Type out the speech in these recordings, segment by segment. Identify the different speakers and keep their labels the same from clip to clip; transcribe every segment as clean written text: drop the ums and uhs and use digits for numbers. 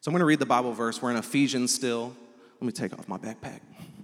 Speaker 1: So I'm going to read the Bible verse. We're in Ephesians still. Let me take off my backpack.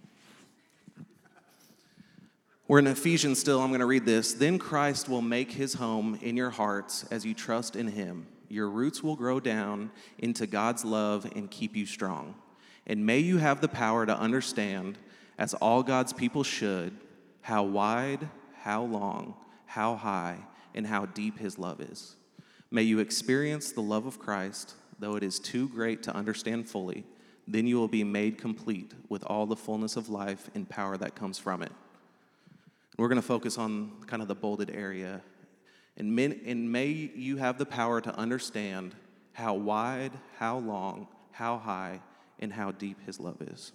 Speaker 1: We're in Ephesians still. I'm going to read this. Then Christ will make his home in your hearts as you trust in him. Your roots will grow down into God's love and keep you strong. And may you have the power to understand, as all God's people should, how wide, how long, how high, and how deep his love is. May you experience the love of Christ, though it is too great to understand fully. Then you will be made complete with all the fullness of life and power that comes from it. We're going to focus on kind of the bolded area. And may you have the power to understand how wide, how long, how high, and how deep his love is.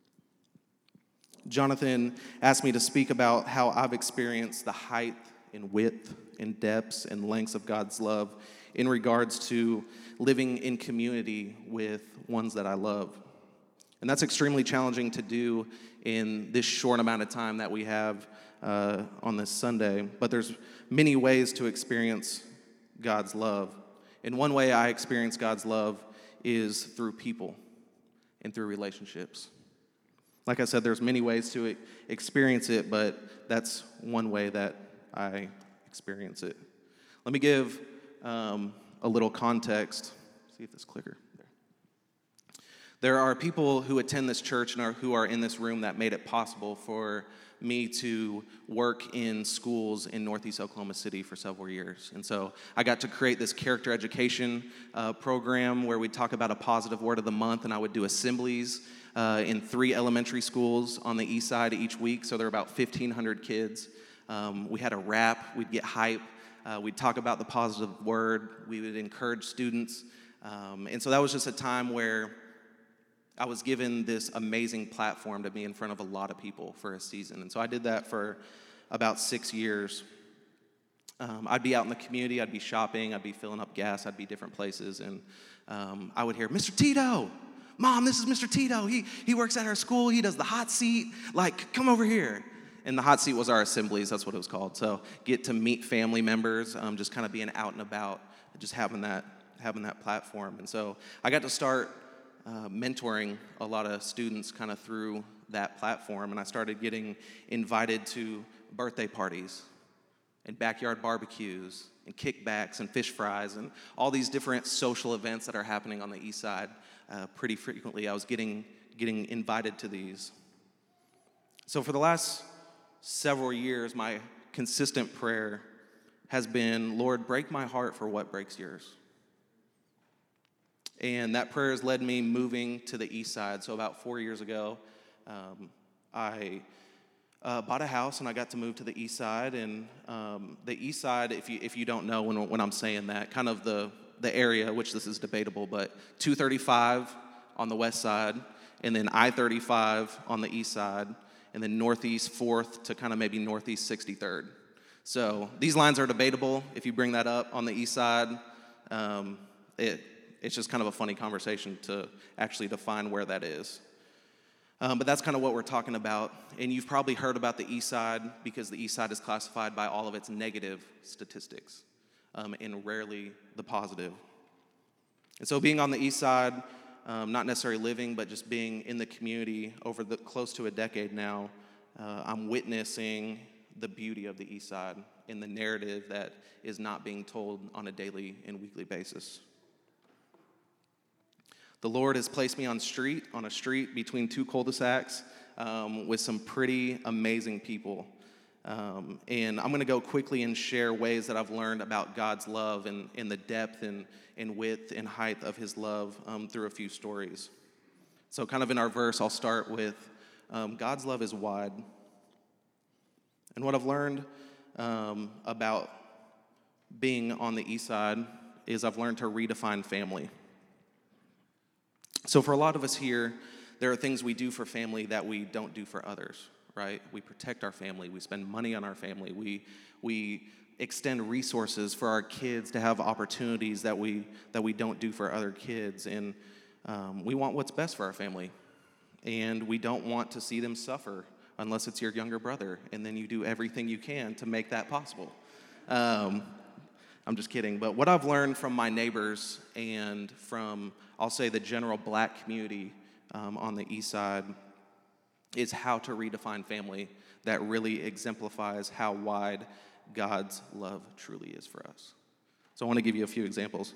Speaker 1: Jonathan asked me to speak about how I've experienced the height and width and depths and lengths of God's love in regards to living in community with ones that I love. And that's extremely challenging to do in this short amount of time that we have on this Sunday. But there's many ways to experience God's love. And one way I experience God's love is through people and through relationships. Like I said, there's many ways to experience it, but that's one way that I experience it. Let me give a little context. See if this clicker. There are people who attend this church and who are in this room that made it possible for me to work in schools in Northeast Oklahoma City for several years. And so I got to create this character education program where we'd talk about a positive word of the month, and I would do assemblies in 3 elementary schools on the east side each week. So there were about 1,500 kids. We had a rap. We'd get hype. We'd talk about the positive word. We would encourage students. And so that was just a time where I was given this amazing platform to be in front of a lot of people for a season. And so I did that for about 6 years. I'd be out in the community. I'd be shopping. I'd be filling up gas. I'd be different places. And I would hear, Mr. Tito, Mom, this is Mr. Tito. He works at our school. He does the hot seat. Like, come over here. And the hot seat was our assemblies. That's what it was called. So get to meet family members, just kind of being out and about, just having that platform. And so I got to start mentoring a lot of students kind of through that platform, and I started getting invited to birthday parties and backyard barbecues and kickbacks and fish fries and all these different social events that are happening on the east side. Pretty frequently I was getting invited to these. So for the last several years, my consistent prayer has been, Lord, break my heart for what breaks yours. And that prayer has led me moving to the east side. So about 4 years ago, I bought a house and I got to move to the east side. And the east side, if you don't know when I'm saying that, kind of the area, which this is debatable, but 235 on the west side, and then I-35 on the east side, and then northeast 4th to kind of maybe northeast 63rd. So these lines are debatable. If you bring that up on the east side, it's just kind of a funny conversation to actually define where that is. But that's kind of what we're talking about. And you've probably heard about the east side because the east side is classified by all of its negative statistics and rarely the positive. And so being on the east side, not necessarily living, but just being in the community over close to a decade now, I'm witnessing the beauty of the east side in the narrative that is not being told on a daily and weekly basis. The Lord has placed me on a street between 2 cul-de-sacs with some pretty amazing people. And I'm going to go quickly and share ways that I've learned about God's love and the depth and width and height of his love through a few stories. So kind of in our verse, I'll start with God's love is wide. And what I've learned about being on the east side is I've learned to redefine family. So for a lot of us here, there are things we do for family that we don't do for others, right? We protect our family. We spend money on our family. We extend resources for our kids to have opportunities that we don't do for other kids. And we want what's best for our family. And we don't want to see them suffer unless it's your younger brother. And then you do everything you can to make that possible. I'm just kidding. But what I've learned from my neighbors and from, I'll say, the general black community on the east side is how to redefine family that really exemplifies how wide God's love truly is for us. So I want to give you a few examples.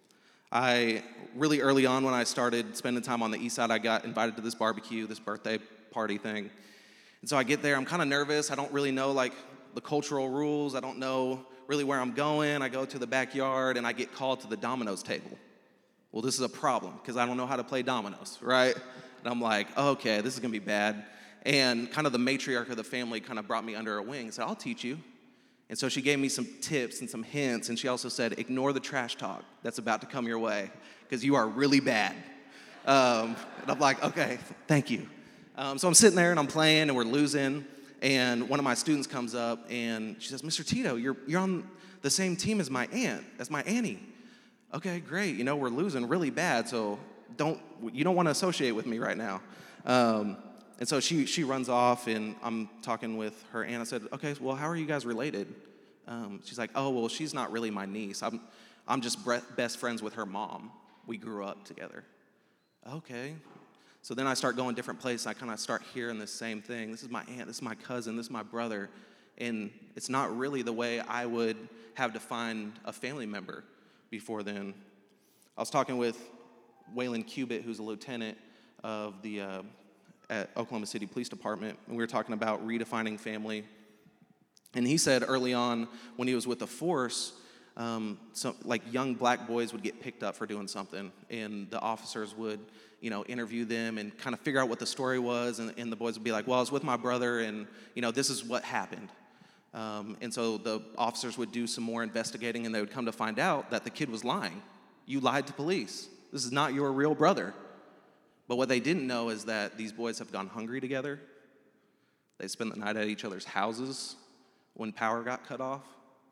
Speaker 1: Really early on when I started spending time on the east side, I got invited to this barbecue, this birthday party thing. And so I get there, I'm kind of nervous. I don't really know like the cultural rules. I don't know really where I'm going. I go to the backyard and I get called to the dominoes table. Well, this is a problem because I don't know how to play dominoes, right? And I'm like, okay, this is gonna be bad. And kind of the matriarch of the family kind of brought me under her wing and said, I'll teach you. And so she gave me some tips and some hints, and she also said, ignore the trash talk that's about to come your way because you are really bad. And I'm like, okay, thank you. So I'm sitting there and I'm playing and we're losing, and one of my students comes up and she says, Mr. Tito, you're on the same team as my aunt, as my Annie. Okay, great. You know, we're losing really bad, so you don't want to associate with me right now. And so she runs off, and I'm talking with her aunt. I said, okay, well, how are you guys related? She's like, oh, well, she's not really my niece. I'm just best friends with her mom. We grew up together. Okay. So then I start going different places. I kind of start hearing the same thing. This is my aunt, this is my cousin, this is my brother. And it's not really the way I would have defined a family member before then. I was talking with Waylon Cubitt, who's a lieutenant of the at Oklahoma City Police Department, and we were talking about redefining family. And he said early on when he was with the force, like young black boys would get picked up for doing something, and the officers would, interview them and kind of figure out what the story was, and the boys would be like, well, I was with my brother, and, this is what happened. And so the officers would do some more investigating, and they would come to find out that the kid was lying. You lied to police. This is not your real brother. But what they didn't know is that these boys have gone hungry together. They spent the night at each other's houses when power got cut off.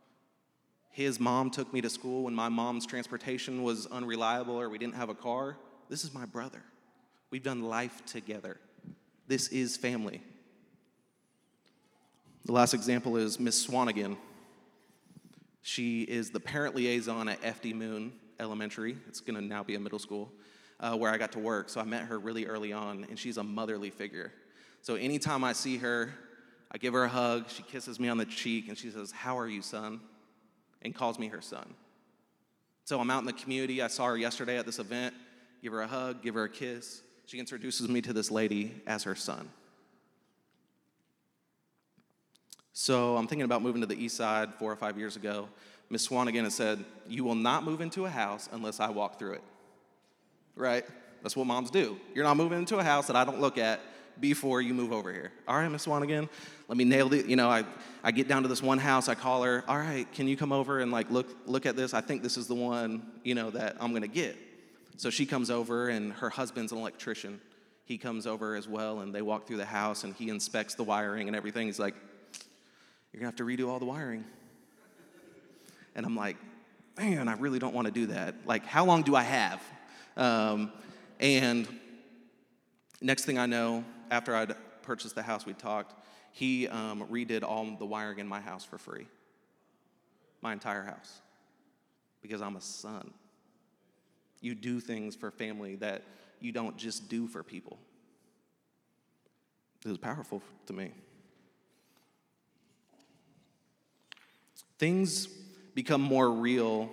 Speaker 1: His mom took me to school when my mom's transportation was unreliable or we didn't have a car. This is my brother. We've done life together. This is family. The last example is Miss Swanigan. She is the parent liaison at FD Moon Elementary. It's going to now be a middle school. Where I got to work. So I met her really early on, and she's a motherly figure. So anytime I see her, I give her a hug, she kisses me on the cheek, and she says, how are you, son? And calls me her son. So I'm out in the community. I saw her yesterday at this event, give her a hug, give her a kiss. She introduces me to this lady as her son. So I'm thinking about moving to the east side 4 or 5 years ago. Miss Swanigan has said, you will not move into a house unless I walk through it. Right? That's what moms do. You're not moving into a house that I don't look at before you move over here. All right, Miss Swanigan, let me nail it. I get down to this one house, I call her, all right, can you come over and look at this? I think this is the one, that I'm gonna get. So she comes over, and her husband's an electrician. He comes over as well, and they walk through the house, and he inspects the wiring and everything. He's like, you're gonna have to redo all the wiring. And I'm like, man, I really don't wanna do that. Like, how long do I have? And next thing I know, after I'd purchased the house, we talked, he redid all the wiring in my house for free. My entire house. Because I'm a son. You do things for family that you don't just do for people. It was powerful to me. Things become more real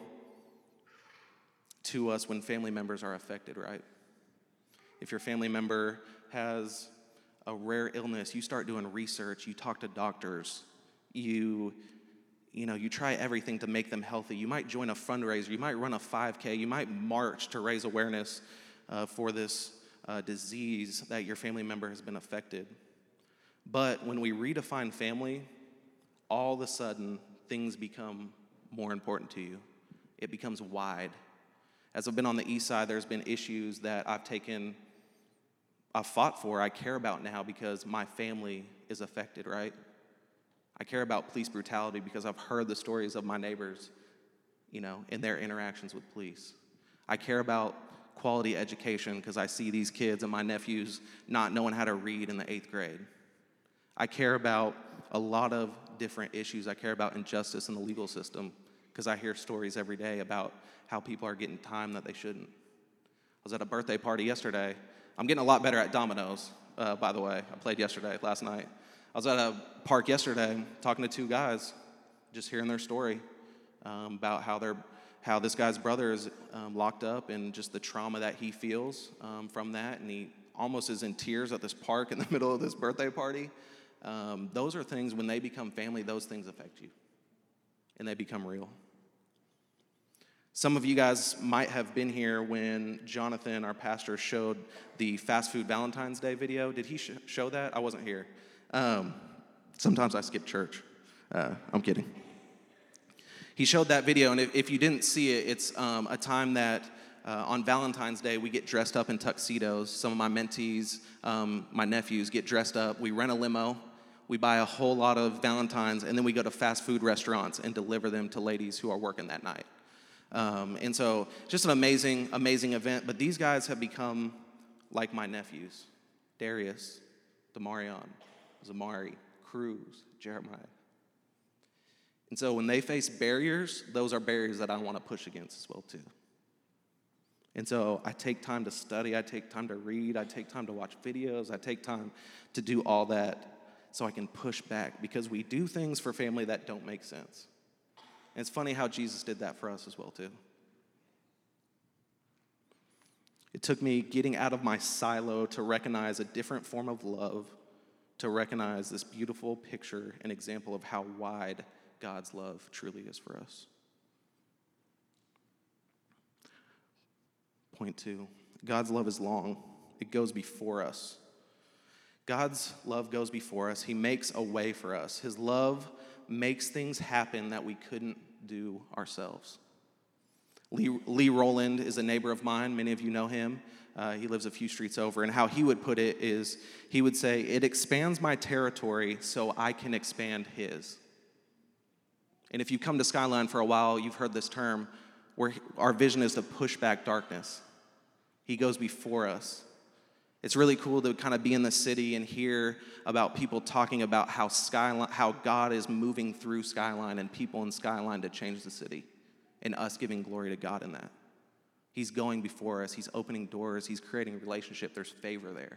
Speaker 1: to us when family members are affected, right? If your family member has a rare illness, you start doing research, you talk to doctors, you try everything to make them healthy. You might join a fundraiser, you might run a 5K, you might march to raise awareness for this disease that your family member has been affected. But when we redefine family, all of a sudden, things become more important to you. It becomes wide. As I've been on the east side, there's been issues that I've fought for, I care about now because my family is affected, right? I care about police brutality because I've heard the stories of my neighbors, in their interactions with police. I care about quality education because I see these kids and my nephews not knowing how to read in the 8th grade. I care about a lot of different issues. I care about injustice in the legal system because I hear stories every day about how people are getting time that they shouldn't. I was at a birthday party yesterday. I'm getting a lot better at dominoes, by the way. I played last night. I was at a park yesterday talking to two guys, just hearing their story about how this guy's brother is locked up and just the trauma that he feels from that, and he almost is in tears at this park in the middle of this birthday party. Those are things, when they become family, those things affect you, and they become real. Some of you guys might have been here when Jonathan, our pastor, showed the fast food Valentine's Day video. Did he show that? I wasn't here. Sometimes I skip church. I'm kidding. He showed that video, and if you didn't see it, it's a time that on Valentine's Day we get dressed up in tuxedos. Some of my mentees, my nephews, get dressed up. We rent a limo. We buy a whole lot of Valentines, and then we go to fast food restaurants and deliver them to ladies who are working that night. And so just an amazing, amazing event. But these guys have become like my nephews: Darius, Demarion, Zamari, Cruz, Jeremiah. And so when they face barriers, those are barriers that I want to push against as well too. And so I take time to study, I take time to read, I take time to watch videos, I take time to do all that so I can push back, because we do things for family that don't make sense. And it's funny how Jesus did that for us as well too. It took me getting out of my silo to recognize a different form of love, to recognize this beautiful picture and example of how wide God's love truly is for us. Point 2, God's love is long. It goes before us. God's love goes before us. He makes a way for us. His love makes things happen that we couldn't do ourselves. Lee Rowland is a neighbor of mine. Many of you know him. He lives a few streets over. And how he would put it is, he would say, "It expands my territory so I can expand his." And if you come to Skyline for a while, you've heard this term, where our vision is to push back darkness. He goes before us. It's really cool to kind of be in the city and hear about people talking about how God is moving through Skyline and people in Skyline to change the city, and us giving glory to God in that. He's going before us. He's opening doors. He's creating a relationship. There's favor there.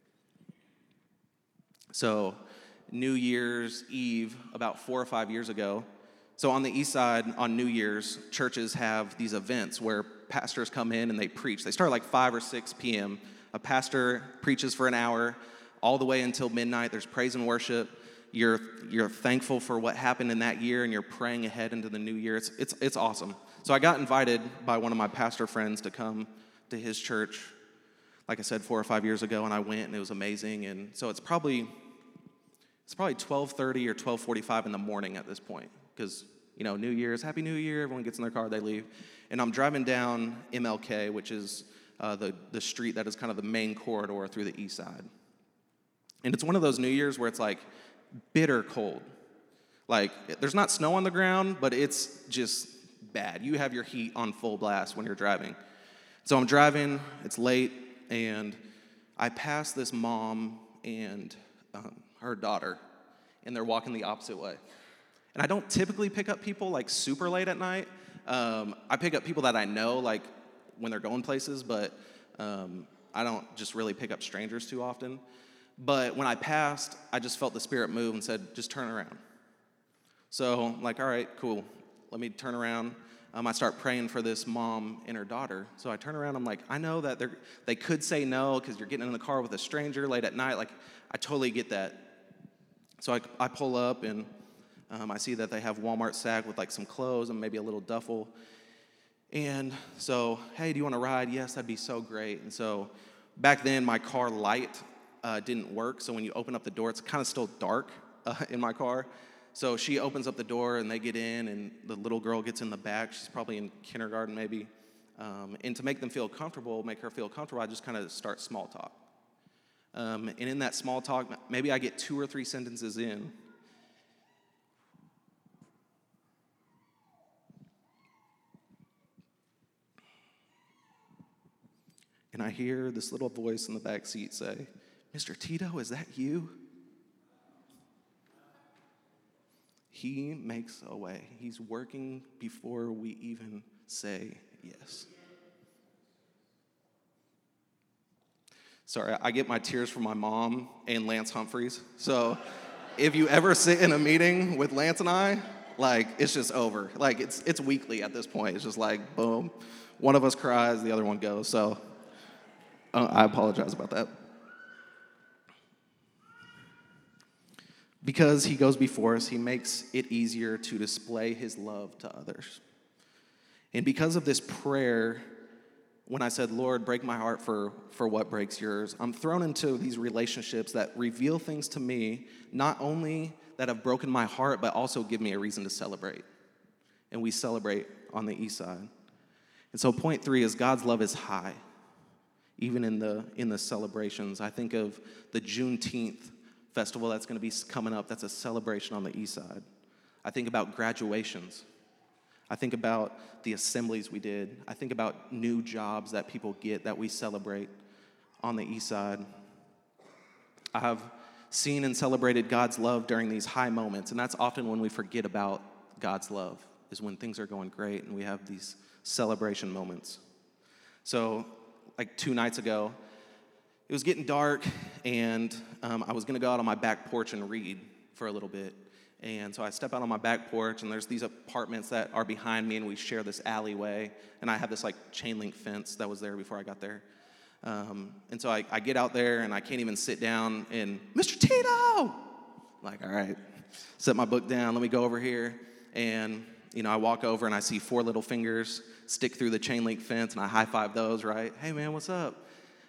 Speaker 1: So New Year's Eve, about 4 or 5 years ago, so on the east side, on New Year's, churches have these events where pastors come in and they preach. They start like 5 or 6 p.m. A pastor preaches for an hour, all the way until midnight. There's praise and worship. You're thankful for what happened in that year, and you're praying ahead into the new year. It's awesome. So I got invited by one of my pastor friends to come to his church, like I said, 4 or 5 years ago, and I went, and it was amazing. And so it's probably 12:30 or 12:45 in the morning at this point, because, New Year's, Happy New Year, everyone gets in their car, they leave. And I'm driving down MLK, which is the street that is kind of the main corridor through the east side. And it's one of those New Year's where it's like bitter cold. Like, there's not snow on the ground, but it's just bad. You have your heat on full blast when you're driving. So I'm driving, it's late, and I pass this mom and her daughter, and they're walking the opposite way. And I don't typically pick up people like super late at night. I pick up people that I know, like when they're going places, but I don't just really pick up strangers too often. But when I passed, I just felt the Spirit move and said, just turn around. So I'm like, all right, cool. Let me turn around. I start praying for this mom and her daughter. So I turn around, I'm like, I know that they could say no because you're getting in the car with a stranger late at night. Like, I totally get that. So I pull up, and I see that they have Walmart sack with like some clothes and maybe a little duffel. And so, hey, do you want to ride? Yes, that'd be so great. And so back then, my car light didn't work. So when you open up the door, it's kind of still dark in my car. So she opens up the door, and they get in, and the little girl gets in the back. She's probably in kindergarten maybe. And to make them feel comfortable, make her feel comfortable, I just kind of start small talk. And in that small talk, maybe I get 2 or 3 sentences in. And I hear this little voice in the back seat say, "Mr. Tito, is that you?" He makes a way. He's working before we even say yes. Sorry, I get my tears from my mom and Lance Humphreys. So if you ever sit in a meeting with Lance and I, like, it's just over. Like, it's weekly at this point. It's just like, boom. One of us cries, the other one goes. So I apologize about that. Because he goes before us, he makes it easier to display his love to others. And because of this prayer, when I said, Lord, break my heart for what breaks yours, I'm thrown into these relationships that reveal things to me, not only that have broken my heart, but also give me a reason to celebrate. And we celebrate on the east side. And so point 3 is God's love is high, even in the celebrations. I think of the Juneteenth festival that's going to be coming up. That's a celebration on the east side. I think about graduations. I think about the assemblies we did. I think about new jobs that people get that we celebrate on the east side. I have seen and celebrated God's love during these high moments, and that's often when we forget about God's love, is when things are going great and we have these celebration moments. So, like 2 nights ago, it was getting dark, and I was going to go out on my back porch and read for a little bit. And so I step out on my back porch, and there's these apartments that are behind me, and we share this alleyway. And I have this, like, chain link fence that was there before I got there. And so I get out there, and I can't even sit down, and, Mr. Tito! Like, all right, set my book down, let me go over here. And, I walk over, and I see 4 little fingers stick through the chain link fence, and I high-five those, right? Hey, man, what's up?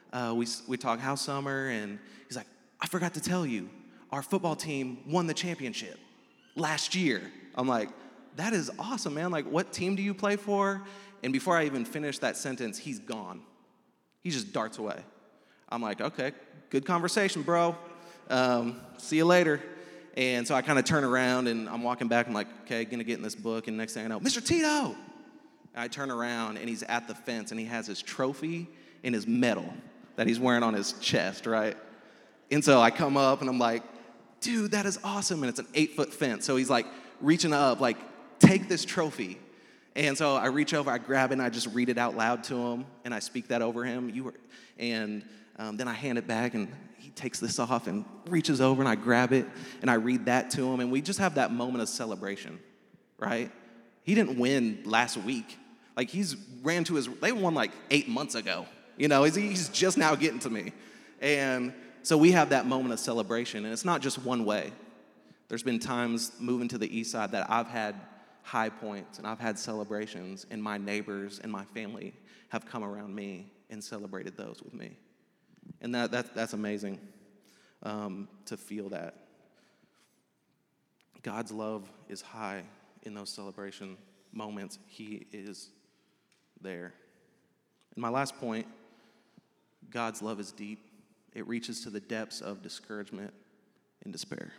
Speaker 1: We talk house summer, and he's like, I forgot to tell you, our football team won the championship last year. I'm like, that is awesome, man. Like, what team do you play for? And before I even finish that sentence, he's gone. He just darts away. I'm like, okay, good conversation, bro. See you later. And so I kind of turn around, and I'm walking back. I'm like, okay, gonna get in this book. And next thing I know, Mr. Tito! And I turn around, and he's at the fence, and he has his trophy and his medal that he's wearing on his chest, right? And so I come up, and I'm like, dude, that is awesome. And it's an 8-foot fence. So he's like reaching up, like, take this trophy. And so I reach over, I grab it, and I just read it out loud to him, and I speak that over him. Then I hand it back, and he takes this off and reaches over, and I grab it, and I read that to him. And we just have that moment of celebration, right? He didn't win last week. Like, they won like 8 months ago. He's just now getting to me. And so we have that moment of celebration, and it's not just one way. There's been times moving to the east side that I've had high points, and I've had celebrations, and my neighbors and my family have come around me and celebrated those with me. And that's amazing to feel that. God's love is high in those celebration moments. He is there. And my last point, God's love is deep. It reaches to the depths of discouragement and despair.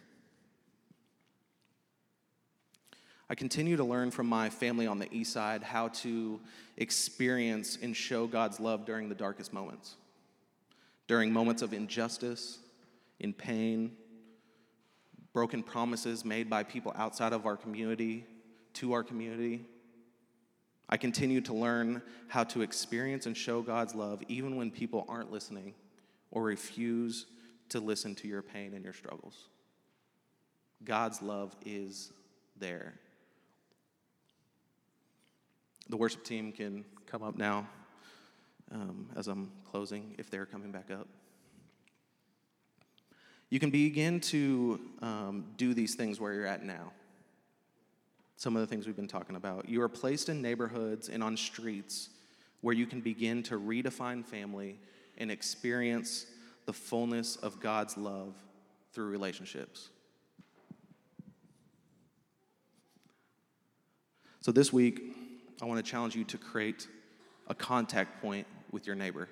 Speaker 1: I continue to learn from my family on the east side how to experience and show God's love during the darkest moments, during moments of injustice, in pain, broken promises made by people outside of our community to our community. I continue to learn how to experience and show God's love even when people aren't listening or refuse to listen to your pain and your struggles. God's love is there. The worship team can come up now as I'm closing, if they're coming back up. You can begin to do these things where you're at now. Some of the things we've been talking about. You are placed in neighborhoods and on streets where you can begin to redefine family and experience the fullness of God's love through relationships. So this week, I want to challenge you to create a contact point with your neighbor.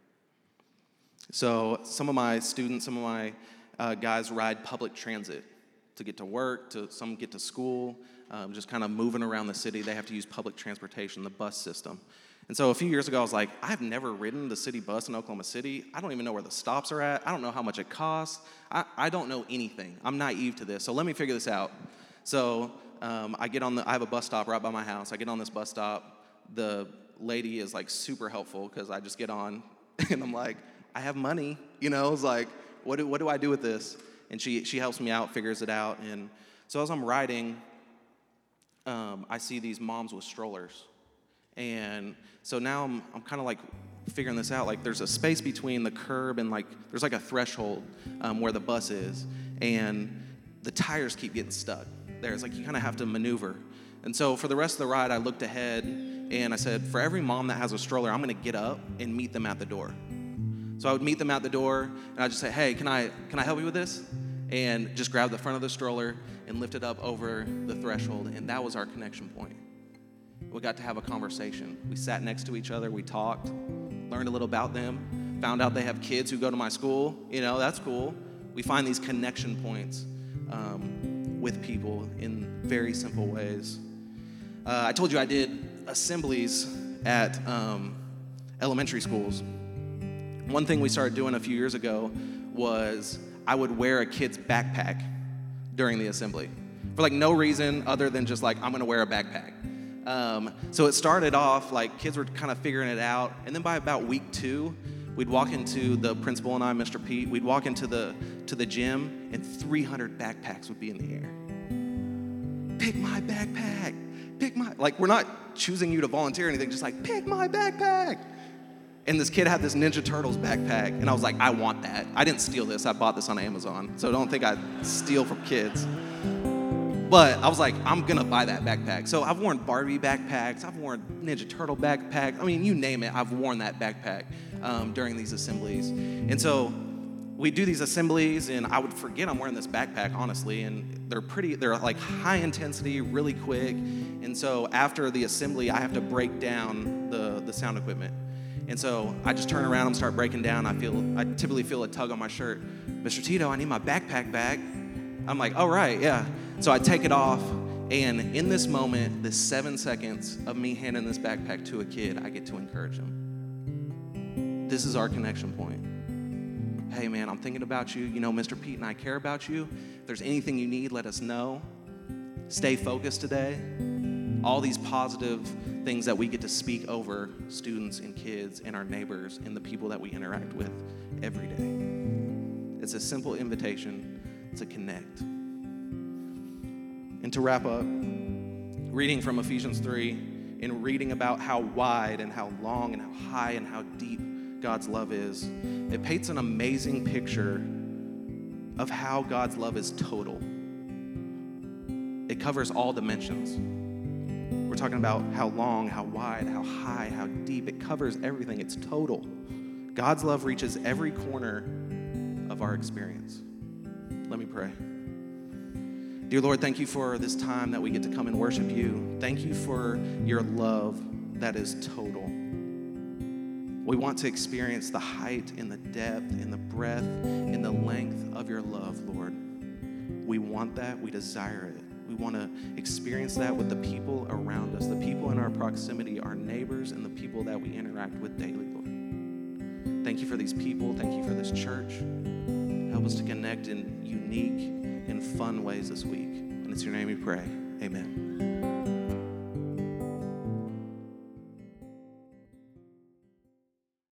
Speaker 1: So some of my students, some of my guys ride public transit to get to work, some get to school, just kind of moving around the city. They have to use public transportation, the bus system. And so a few years ago, I was like, I've never ridden the city bus in Oklahoma City. I don't even know where the stops are at. I don't know how much it costs. I don't know anything. I'm naive to this, so let me figure this out. So I have a bus stop right by my house. I get on this bus stop. The lady is like super helpful because I just get on and I'm like, I have money, it's like, what do I do with this? And she helps me out, figures it out. And so as I'm riding, I see these moms with strollers. And so now I'm kind of like figuring this out. Like there's a space between the curb and like there's like a threshold where the bus is, and the tires keep getting stuck there. It's like you kind of have to maneuver. And so for the rest of the ride, I looked ahead and I said, for every mom that has a stroller, I'm going to get up and meet them at the door. So I would meet them at the door and I'd just say, hey, can I help you with this? And just grab the front of the stroller and lift it up over the threshold. And that was our connection point. We got to have a conversation. We sat next to each other. We talked, learned a little about them, found out they have kids who go to my school. That's cool. We find these connection points with people in very simple ways. I told you I did assemblies at elementary schools. One thing we started doing a few years ago was I would wear a kid's backpack during the assembly for like no reason other than just like, I'm going to wear a backpack. So it started off like kids were kind of figuring it out. And then by about week 2, we'd walk into the principal and I, Mr. Pete, we'd walk into the gym and 300 backpacks would be in the air. Pick my backpack. Like we're not choosing you to volunteer or anything, just like pick my backpack. And this kid had this Ninja Turtles backpack, and I was like, I want that. I didn't steal this. I bought this on Amazon, so don't think I steal from kids. But I was like, I'm going to buy that backpack. So I've worn Barbie backpacks. I've worn Ninja Turtle backpacks. I mean, you name it, I've worn that backpack during these assemblies. And so we do these assemblies, and I would forget I'm wearing this backpack, honestly, and they're like high intensity, really quick. And so after the assembly, I have to break down the sound equipment. And so I just turn around and start breaking down. I typically feel a tug on my shirt. Mr. Tito, I need my backpack back. I'm like, oh, right, yeah. So I take it off, and in this moment, this 7 seconds of me handing this backpack to a kid, I get to encourage him. This is our connection point. Hey, man, I'm thinking about you. Mr. Pete and I care about you. If there's anything you need, let us know. Stay focused today. All these positive things that we get to speak over students and kids and our neighbors and the people that we interact with every day. It's a simple invitation to connect. And to wrap up, reading from Ephesians 3 and reading about how wide and how long and how high and how deep God's love is, it paints an amazing picture of how God's love is total. It covers all dimensions. We're talking about how long, how wide, how high, how deep. It covers everything. It's total. God's love reaches every corner of our experience. Let me pray. Dear Lord, thank you for this time that we get to come and worship you. Thank you for your love that is total. We want to experience the height and the depth and the breadth and the length of your love, Lord. We want that. We desire it. We want to experience that with the people around us, the people in our proximity, our neighbors, and the people that we interact with daily, Lord. Thank you for these people. Thank you for this church. Help us to connect in unique and fun ways this week. And it's your name we pray. Amen.